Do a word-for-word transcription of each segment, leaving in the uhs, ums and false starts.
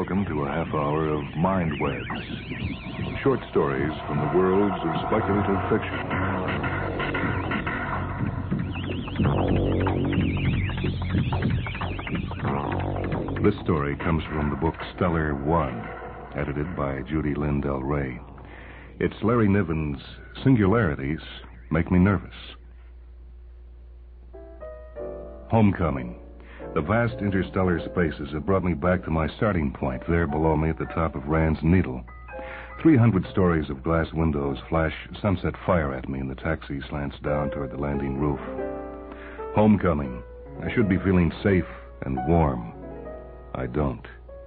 welcome to a half hour of Mind Webs. Short stories from the worlds of speculative fiction. This story comes from the book Stellar One, edited by Judy Lynn Del Rey. It's Larry Niven's Singularities Make Me Nervous. Homecoming. The vast interstellar spaces have brought me back to my starting point, there below me at the top of Rand's Needle. Three hundred stories of glass windows flash sunset fire at me, and the taxi slants down toward the landing roof. Homecoming. I should be feeling safe and warm. I don't.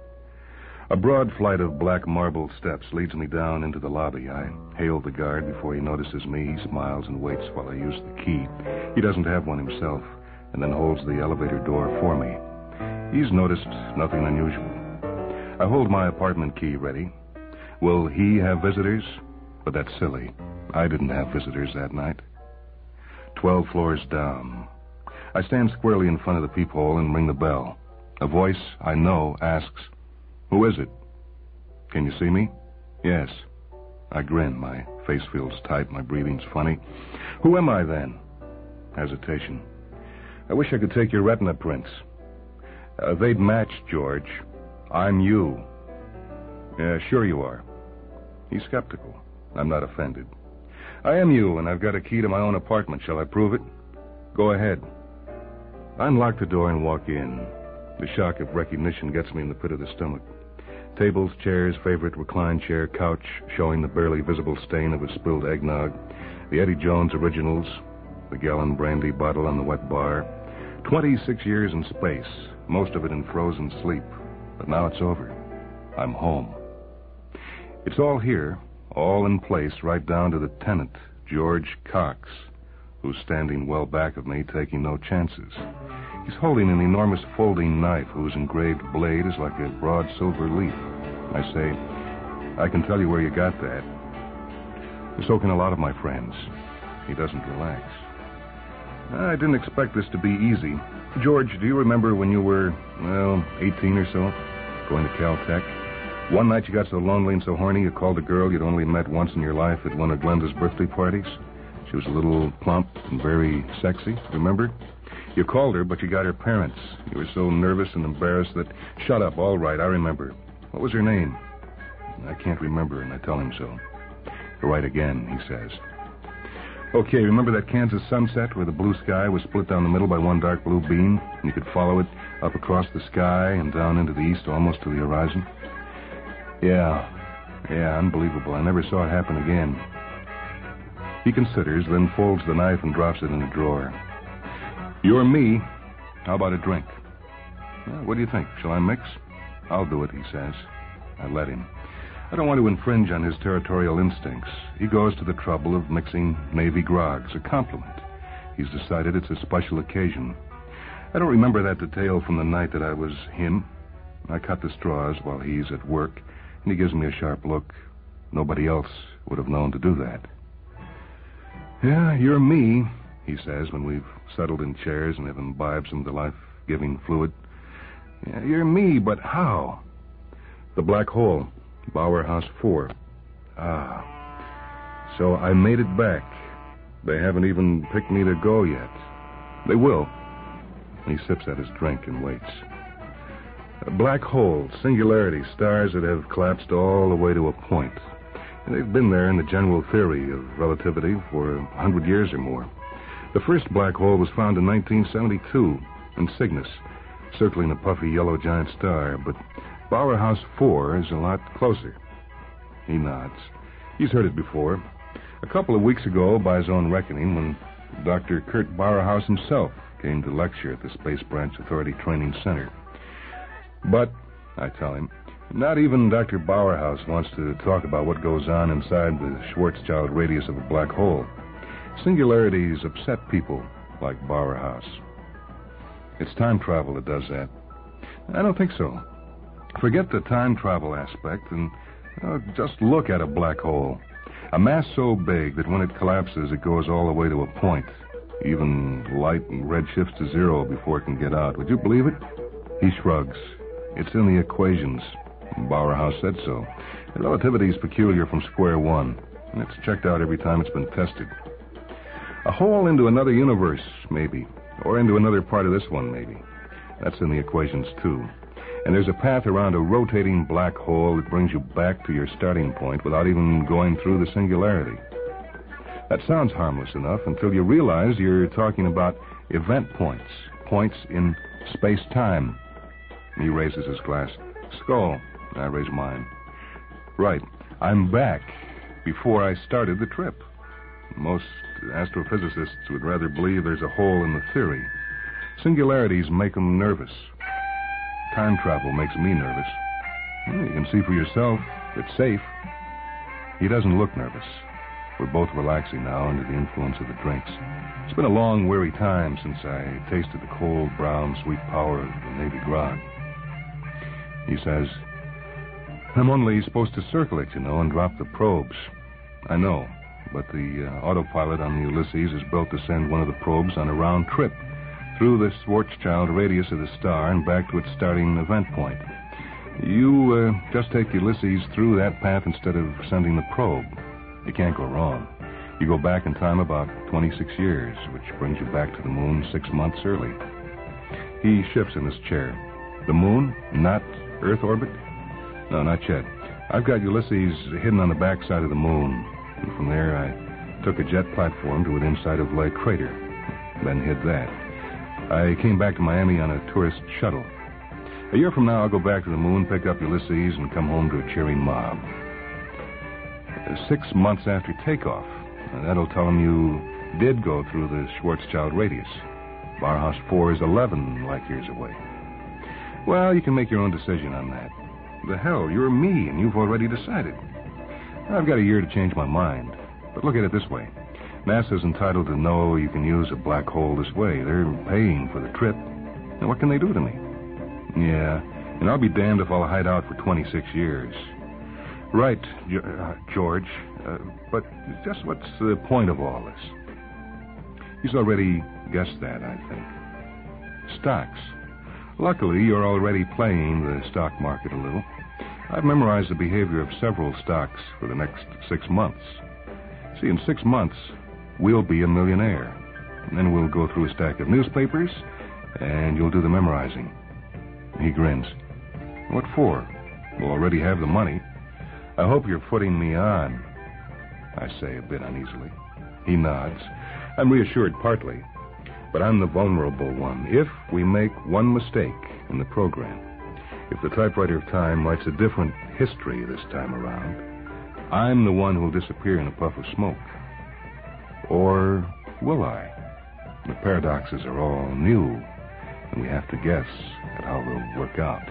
A broad flight of black marble steps leads me down into the lobby. I hail the guard before he notices me. He smiles and waits while I use the key. He doesn't have one himself, and then holds the elevator door for me. He's noticed nothing unusual. I hold my apartment key ready. Will he have visitors? But that's silly. I didn't have visitors that night. Twelve floors down. I stand squarely in front of the peephole and ring the bell. A voice I know asks, "Who is it?" "Can you see me?" "Yes." I grin. My face feels tight. My breathing's funny. "Who am I, then?" Hesitation. "I wish I could take your retina prints." Uh, they'd match, George. I'm you." "Yeah, sure you are." He's skeptical. I'm not offended. "I am you, and I've got a key to my own apartment. Shall I prove it?" "Go ahead." I unlock the door and walk in. The shock of recognition gets me in the pit of the stomach. Tables, chairs, favorite recline chair, couch showing the barely visible stain of a spilled eggnog, the Eddie Jones originals, the gallon brandy bottle on the wet bar. Twenty-six years in space, most of it in frozen sleep. But now it's over. I'm home. It's all here, all in place, right down to the tenant, George Cox, who's standing well back of me, taking no chances. He's holding an enormous folding knife whose engraved blade is like a broad silver leaf. I say, "I can tell you where you got that." So can a lot of my friends. He doesn't relax. I didn't expect this to be easy. George, do you remember when you were, well, eighteen or so, going to Caltech? One night you got so lonely and so horny you called a girl you'd only met once in your life at one of Glenda's birthday parties. She was a little plump and very sexy, remember? You called her, but you got her parents. You were so nervous and embarrassed that... Shut up, all right, I remember. What was her name? I can't remember, and I tell him so. Right again, he says. Okay, remember that Kansas sunset where the blue sky was split down the middle by one dark blue beam, and you could follow it up across the sky and down into the east almost to the horizon? Yeah, yeah, unbelievable. I never saw it happen again. He considers, then folds the knife and drops it in a drawer. "You're me. How about a drink?" Well, what do you think? Shall I mix? "I'll do it," he says. I let him. I don't want to infringe on his territorial instincts. He goes to the trouble of mixing Navy grogs, a compliment. He's decided it's a special occasion. I don't remember that detail from the night that I was him. I cut the straws while he's at work, and he gives me a sharp look. Nobody else would have known to do that. "Yeah, you're me," he says when we've settled in chairs and have imbibed some of the life-giving fluid. "Yeah, you're me, but how?" "The black hole. Bauer House four. Ah. So I made it back. They haven't even picked me to go yet. They will." He sips at his drink and waits. A black hole, singularity, stars that have collapsed all the way to a point. And they've been there in the general theory of relativity for a hundred years or more. The first black hole was found in nineteen seventy-two in Cygnus, circling a puffy yellow giant star, but Bauer House four is a lot closer. He nods. He's heard it before. A couple of weeks ago, by his own reckoning, when Doctor Kurt Bauerhaus himself came to lecture at the Space Branch Authority Training Center. But, I tell him, not even Doctor Bauerhaus wants to talk about what goes on inside the Schwarzschild radius of a black hole. Singularities upset people like Bauerhaus. It's time travel that does that. I don't think so. Forget the time travel aspect and uh, just look at a black hole. A mass so big that when it collapses, it goes all the way to a point. Even light and red shifts to zero before it can get out. Would you believe it? He shrugs. It's in the equations. Bauerhaus said so. Relativity is peculiar from square one, and it's checked out every time it's been tested. A hole into another universe, maybe, or into another part of this one, maybe. That's in the equations, too. And there's a path around a rotating black hole that brings you back to your starting point without even going through the singularity. That sounds harmless enough until you realize you're talking about event points, points in space-time. He raises his glass. Skull. I raise mine. Right. I'm back before I started the trip. Most astrophysicists would rather believe there's a hole in the theory. Singularities make them nervous. Time travel makes me nervous. Well, you can see for yourself. It's safe. He doesn't look nervous. We're both relaxing now under the influence of the drinks. It's been a long, weary time since I tasted the cold, brown, sweet power of the Navy grog. He says, I'm only supposed to circle it, you know, and drop the probes. I know, but the uh, autopilot on the Ulysses is built to send one of the probes on a round trip through the Schwarzschild radius of the star and back to its starting event point. You uh, just take Ulysses through that path instead of sending the probe. You can't go wrong. You go back in time about twenty-six years, which brings you back to the moon six months early. He shifts in his chair. The moon, not Earth orbit? No, not yet. I've got Ulysses hidden on the backside of the moon. And from there, I took a jet platform to within sight of Lake Crater, then hid that. I came back to Miami on a tourist shuttle. A year from now, I'll go back to the moon, pick up Ulysses, and come home to a cheering mob. Six months after takeoff, that'll tell him you did go through the Schwarzschild radius. Bauerhaus four is eleven light years away. Well, you can make your own decision on that. The hell, you're me, and you've already decided. I've got a year to change my mind. But look at it this way. NASA's entitled to know you can use a black hole this way. They're paying for the trip. Now, what can they do to me? Yeah, and I'll be damned if I'll hide out for twenty-six years. Right, uh, George. Uh, but just what's the point of all this? He's already guessed that, I think. Stocks. Luckily, you're already playing the stock market a little. I've memorized the behavior of several stocks for the next six months. See, in six months, we'll be a millionaire. And then we'll go through a stack of newspapers, and you'll do the memorizing. He grins. What for? We'll already have the money. I hope you're putting me on, I say a bit uneasily. He nods. I'm reassured partly, but I'm the vulnerable one. If we make one mistake in the program, if the typewriter of time writes a different history this time around, I'm the one who'll disappear in a puff of smoke. Or will I? The paradoxes are all new, and we have to guess at how they'll work out.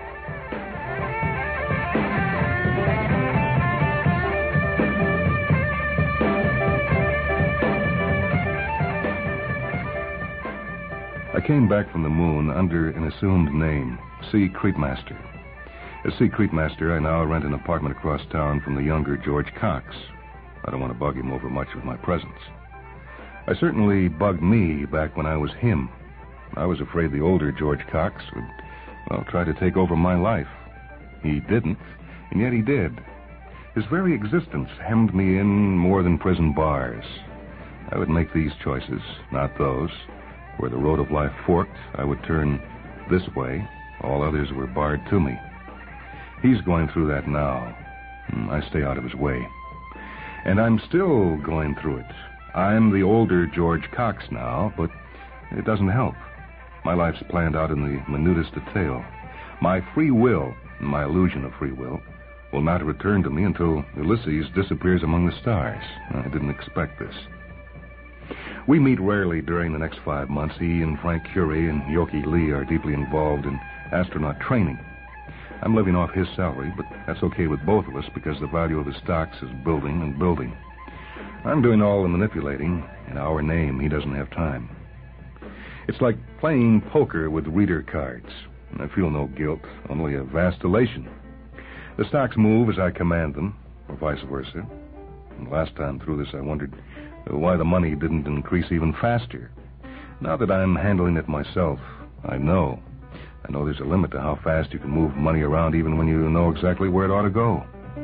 I came back from the moon under an assumed name, C. Creepmaster. As C. Creepmaster, I now rent an apartment across town from the younger George Cox. I don't want to bug him over much with my presence. I certainly bugged me back when I was him. I was afraid the older George Cox would, well, try to take over my life. He didn't, and yet he did. His very existence hemmed me in more than prison bars. I would make these choices, not those. Where the road of life forked, I would turn this way. All others were barred to me. He's going through that now. I stay out of his way. And I'm still going through it. I'm the older George Cox now, but it doesn't help. My life's planned out in the minutest detail. My free will, my illusion of free will, will not return to me until Ulysses disappears among the stars. I didn't expect this. We meet rarely during the next five months. He and Frank Curie and Yoki Lee are deeply involved in astronaut training. I'm living off his salary, but that's okay with both of us because the value of his stocks is building and building. I'm doing all the manipulating. In our name, he doesn't have time. It's like playing poker with reader cards. I feel no guilt, only a vast elation. The stocks move as I command them, or vice versa. And last time through this, I wondered why the money didn't increase even faster. Now that I'm handling it myself, I know. I know there's a limit to how fast you can move money around even when you know exactly where it ought to go.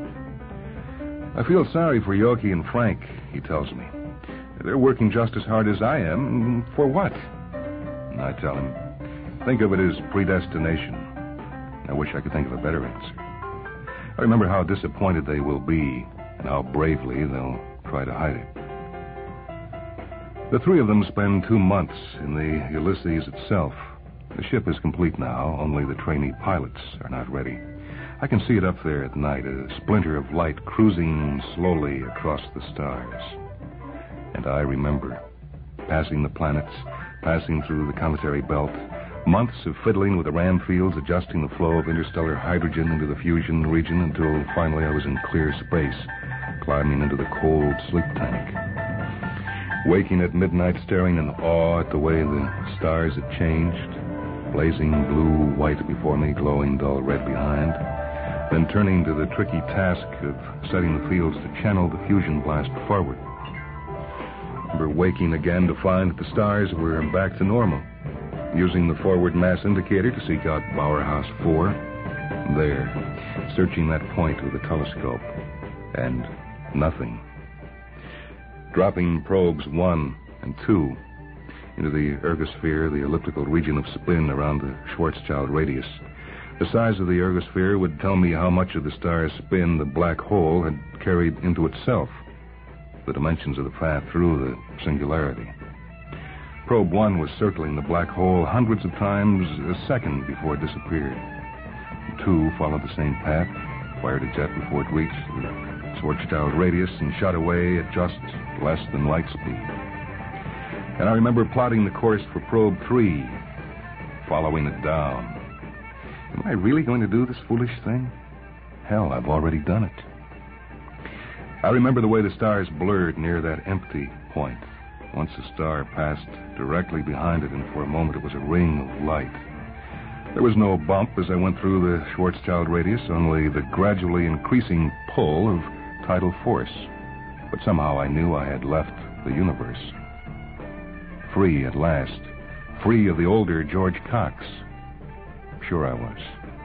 I feel sorry for Yoki and Frank, he tells me. They're working just as hard as I am. For what? And I tell him, think of it as predestination. I wish I could think of a better answer. I remember how disappointed they will be and how bravely they'll try to hide it. The three of them spend two months in the Ulysses itself. The ship is complete now, only the trainee pilots are not ready. I can see it up there at night, a splinter of light cruising slowly across the stars. And I remember passing the planets, passing through the cometary belt, months of fiddling with the ram fields, adjusting the flow of interstellar hydrogen into the fusion region until finally I was in clear space, climbing into the cold sleep tank. Waking at midnight, staring in awe at the way the stars had changed, blazing blue-white before me, glowing dull red behind, then turning to the tricky task of setting the fields to channel the fusion blast forward. Remember waking again to find that the stars were back to normal, using the forward mass indicator to seek out Bauerhaus four. There, searching that point with a telescope, and nothing. Dropping probes one and two into the ergosphere, the elliptical region of spin around the Schwarzschild radius. The size of the ergosphere would tell me how much of the star's spin the black hole had carried into itself, the dimensions of the path through the singularity. Probe one was circling the black hole hundreds of times a second before it disappeared. Two followed the same path, fired a jet before it reached the Schwarzschild radius and shot away at just less than light speed. And I remember plotting the course for probe three, following it down. Am I really going to do this foolish thing? Hell, I've already done it. I remember the way the stars blurred near that empty point. Once a star passed directly behind it, and for a moment it was a ring of light. There was no bump as I went through the Schwarzschild radius, only the gradually increasing pull of tidal force. But somehow I knew I had left the universe. Free at last. Free of the older George Cox. Sure I was.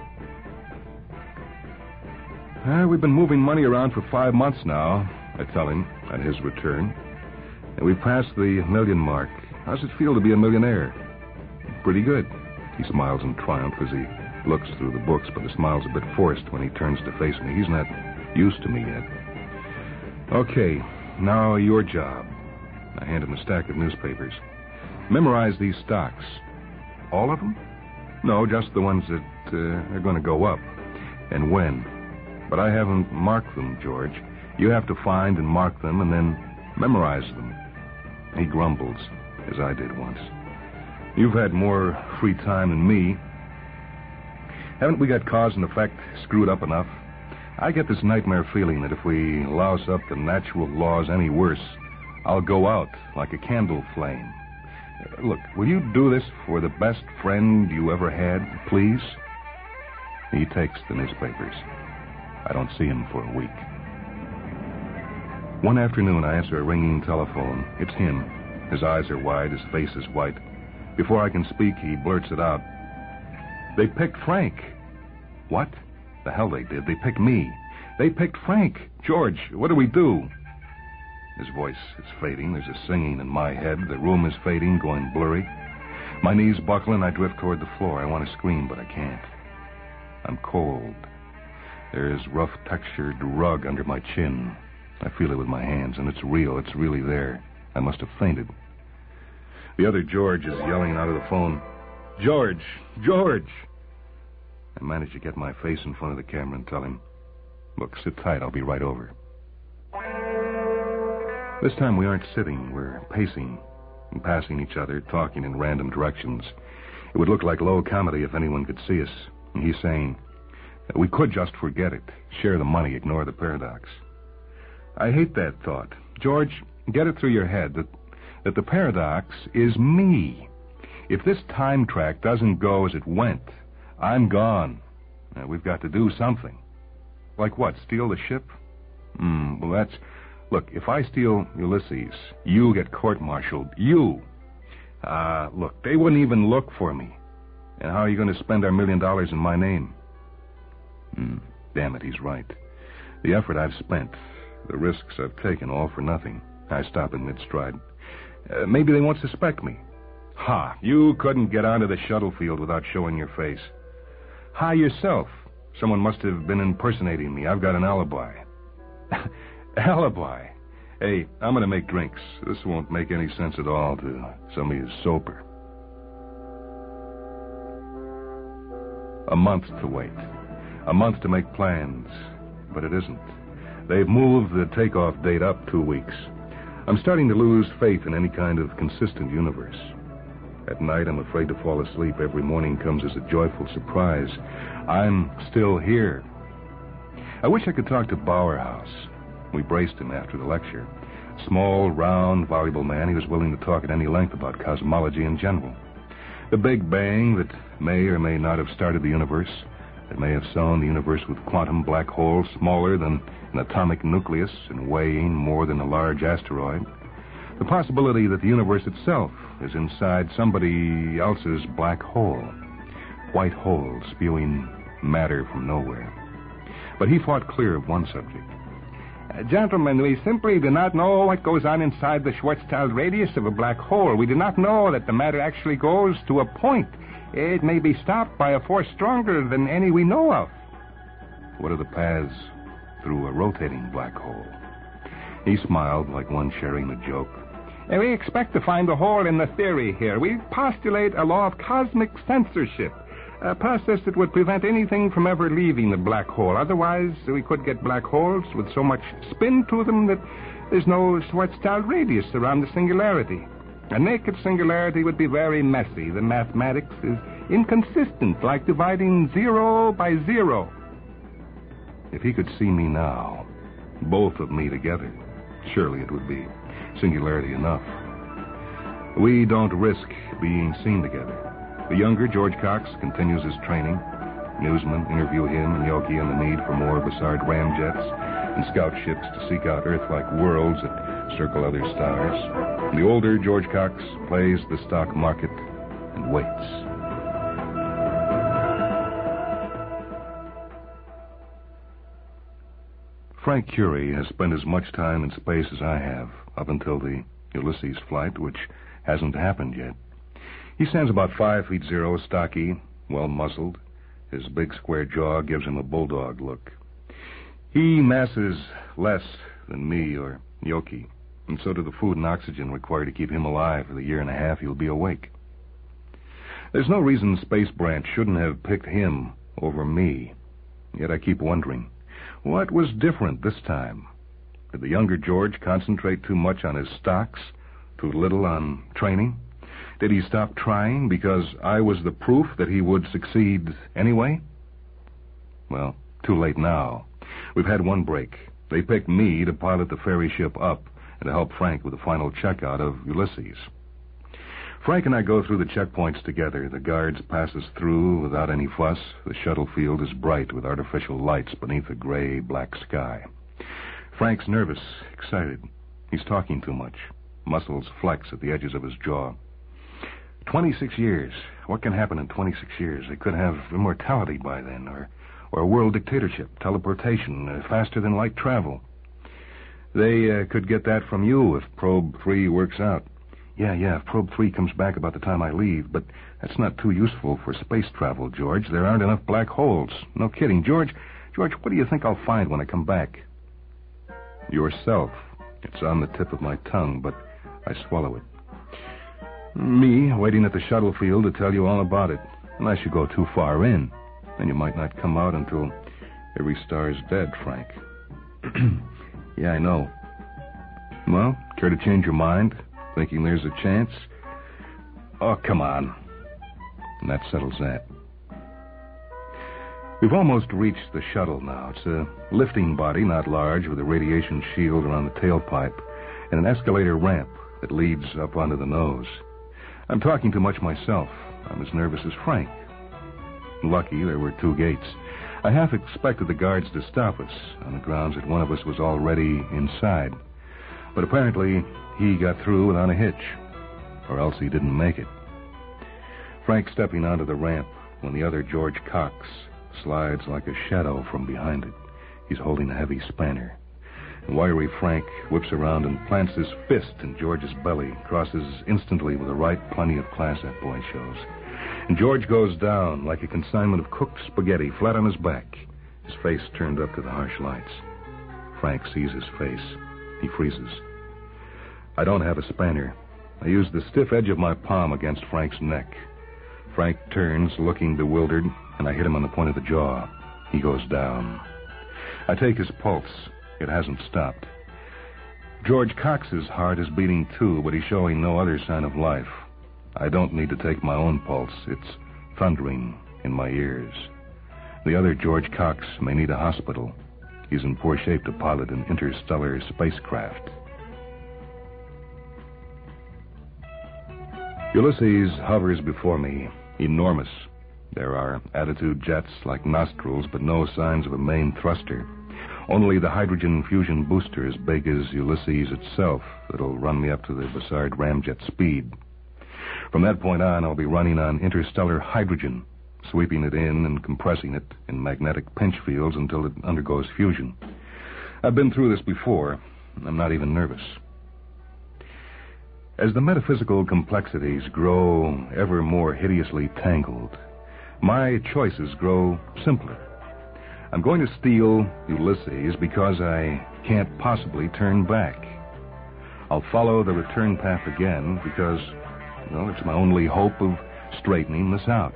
Uh, we've been moving money around for five months now, I tell him at his return. And we've passed the million mark. How's it feel to be a millionaire? Pretty good. He smiles in triumph as he looks through the books, but the smile's a bit forced when he turns to face me. He's not used to me yet. Okay, now your job. I hand him a stack of newspapers. Memorize these stocks. All of them? No, just the ones that uh, are going to go up. And when. But I haven't marked them, George. You have to find and mark them and then memorize them. He grumbles, as I did once. You've had more free time than me. Haven't we got cause and effect screwed up enough? I get this nightmare feeling that if we louse up the natural laws any worse, I'll go out like a candle flame. Look, will you do this for the best friend you ever had, please? He takes the newspapers. I don't see him for a week. One afternoon, I answer a ringing telephone. It's him. His eyes are wide, his face is white. Before I can speak, he blurts it out. They picked Frank. What? The hell they did. They picked me. They picked Frank. George, what do we do? His voice is fading. There's a singing in my head. The room is fading, going blurry. My knees buckle and I drift toward the floor. I want to scream, but I can't. I'm cold. There's rough textured rug under my chin. I feel it with my hands, and it's real. It's really there. I must have fainted. The other George is yelling out of the phone, George! George! I manage to get my face in front of the camera and tell him, look, sit tight. I'll be right over. This time we aren't sitting. We're pacing and passing each other, talking in random directions. It would look like low comedy if anyone could see us. And he's saying, we could just forget it. Share the money, ignore the paradox. I hate that thought. George, get it through your head that, that the paradox is me. If this time track doesn't go as it went, I'm gone. Uh, we've got to do something. Like what, steal the ship? Hmm, well, that's... Look, if I steal Ulysses, you get court-martialed. You. Uh, look, they wouldn't even look for me. And how are you going to spend our million dollars in my name? Hmm, damn it, he's right. The effort I've spent, the risks I've taken, all for nothing. I stop in mid-stride. Uh, maybe they won't suspect me. Ha, you couldn't get onto the shuttle field without showing your face. Hi, yourself. Someone must have been impersonating me. I've got an alibi. Alibi? Hey, I'm going to make drinks. This won't make any sense at all to somebody who's sober. A month to wait. A month to make plans. But it isn't. They've moved the takeoff date up two weeks. I'm starting to lose faith in any kind of consistent universe. At night, I'm afraid to fall asleep. Every morning comes as a joyful surprise. I'm still here. I wish I could talk to Bowerhouse. We braced him after the lecture. Small, round, voluble man, he was willing to talk at any length about cosmology in general. The Big Bang that may or may not have started the universe, that may have sown the universe with quantum black holes smaller than an atomic nucleus and weighing more than a large asteroid. The possibility that the universe itself is inside somebody else's black hole. White holes spewing matter from nowhere. But he fought clear of one subject. Uh, gentlemen, we simply do not know what goes on inside the Schwarzschild radius of a black hole. We do not know that the matter actually goes to a point. It may be stopped by a force stronger than any we know of. What are the paths through a rotating black hole? He smiled like one sharing a joke. Uh, we expect to find a hole in the theory here. We postulate a law of cosmic censorship, a process that would prevent anything from ever leaving the black hole. Otherwise, we could get black holes with so much spin to them that there's no Schwarzschild radius around the singularity. A naked singularity would be very messy. The mathematics is inconsistent, like dividing zero by zero. If he could see me now, both of me together, surely it would be singularity enough. We don't risk being seen together. The younger George Cox continues his training. Newsmen interview him and Yoki on the need for more Bussard ramjets and scout ships to seek out Earth-like worlds that circle other stars. The older George Cox plays the stock market and waits. Frank Curie has spent as much time in space as I have, up until the Ulysses flight, which hasn't happened yet. He stands about five feet zero, stocky, well-muscled. His big square jaw gives him a bulldog look. He masses less than me or Yoki, and so do the food and oxygen required to keep him alive for the year and a half he'll be awake. There's no reason Space Branch shouldn't have picked him over me. Yet I keep wondering, what was different this time? Did the younger George concentrate too much on his stocks, too little on training? Did he stop trying because I was the proof that he would succeed anyway? Well, too late now. We've had one break. They picked me to pilot the ferry ship up and to help Frank with the final checkout of Ulysses. Frank and I go through the checkpoints together. The guards pass us through without any fuss. The shuttle field is bright with artificial lights beneath a gray-black sky. Frank's nervous, excited. He's talking too much. Muscles flex at the edges of his jaw. Twenty-six years. What can happen in twenty-six years? They could have immortality by then, or, or a world dictatorship, teleportation, uh, faster-than-light travel. They uh, could get that from you if Probe three works out. Yeah, yeah, if Probe three comes back about the time I leave, but that's not too useful for space travel, George. There aren't enough black holes. No kidding. George, George, what do you think I'll find when I come back? Yourself. It's on the tip of my tongue, but I swallow it. Me, waiting at the shuttle field to tell you all about it. Unless you go too far in. Then you might not come out until every star's dead, Frank. Yeah, I know. Well, care to change your mind? Thinking there's a chance? Oh, come on. And that settles that. We've almost reached the shuttle now. It's a lifting body, not large, with a radiation shield around the tailpipe and an escalator ramp that leads up onto the nose. I'm talking too much myself. I'm as nervous as Frank. Lucky there were two gates. I half expected the guards to stop us on the grounds that one of us was already inside. But apparently he got through without a hitch, or else he didn't make it. Frank stepping onto the ramp when the other George Cox slides like a shadow from behind it. He's holding a heavy spanner. And wiry Frank whips around and plants his fist in George's belly, crosses instantly with a right plenty of class that boy shows. And George goes down like a consignment of cooked spaghetti, flat on his back, his face turned up to the harsh lights. Frank sees his face. He freezes. I don't have a spanner. I use the stiff edge of my palm against Frank's neck. Frank turns, looking bewildered, and I hit him on the point of the jaw. He goes down. I take his pulse. It hasn't stopped. George Cox's heart is beating too, but he's showing no other sign of life. I don't need to take my own pulse. It's thundering in my ears. The other George Cox may need a hospital. He's in poor shape to pilot an interstellar spacecraft. Ulysses hovers before me, enormous. There are attitude jets like nostrils, but no signs of a main thruster. Only the hydrogen fusion booster as big as Ulysses itself that'll run me up to the Bussard ramjet speed. From that point on, I'll be running on interstellar hydrogen, sweeping it in and compressing it in magnetic pinch fields until it undergoes fusion. I've been through this before. I'm not even nervous. As the metaphysical complexities grow ever more hideously tangled, my choices grow simpler. I'm going to steal Ulysses because I can't possibly turn back. I'll follow the return path again because, well, it's my only hope of straightening this out.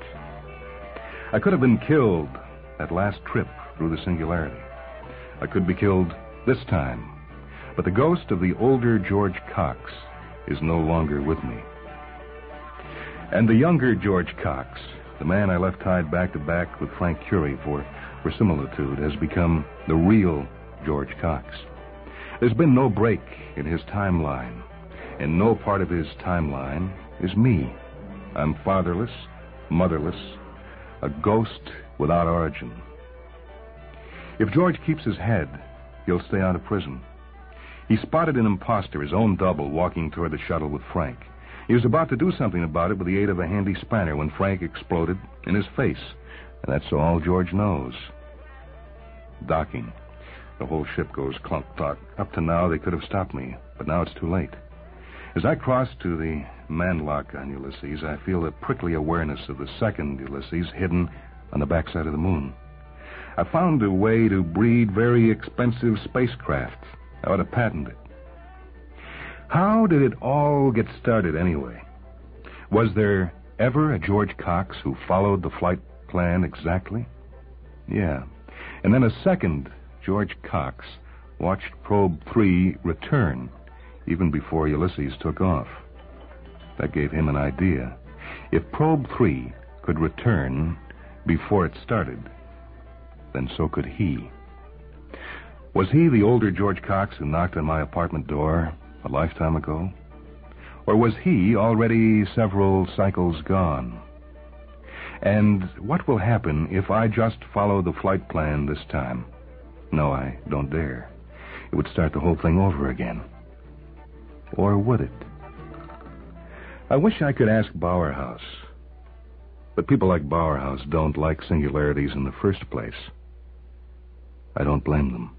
I could have been killed that last trip through the singularity. I could be killed this time. But the ghost of the older George Cox is no longer with me. And the younger George Cox, the man I left tied back to back with Frank Curie for verisimilitude, has become the real George Cox. There's been no break in his timeline, and no part of his timeline is me. I'm fatherless, motherless, a ghost without origin. If George keeps his head, he'll stay out of prison. He spotted an imposter, his own double, walking toward the shuttle with Frank. He was about to do something about it with the aid of a handy spanner when Frank exploded in his face. And that's all George knows. Docking. The whole ship goes clunk-clunk. Up to now, they could have stopped me, but now it's too late. As I cross to the manlock on Ulysses, I feel a prickly awareness of the second Ulysses hidden on the backside of the moon. I found a way to breed very expensive spacecraft. I ought to patent it. How did it all get started anyway? Was there ever a George Cox who followed the flight plan exactly? Yeah. And then a second George Cox watched Probe three return even before Ulysses took off. That gave him an idea. If Probe three could return before it started, then so could he. Was he the older George Cox who knocked on my apartment door a lifetime ago? Or was he already several cycles gone? And what will happen if I just follow the flight plan this time? No, I don't dare. It would start the whole thing over again. Or would it? I wish I could ask Bauerhaus. But people like Bauerhaus don't like singularities in the first place. I don't blame them.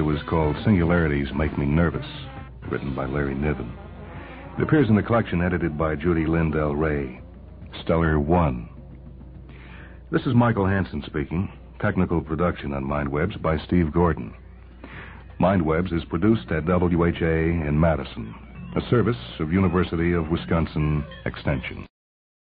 was called Singularities Make Me Nervous, written by Larry Niven. It appears in the collection edited by Judy Lindell Ray. Stellar One. This is Michael Hansen speaking. Technical production on MindWebs by Steve Gordon. MindWebs is produced at W H A in Madison, a service of University of Wisconsin Extension.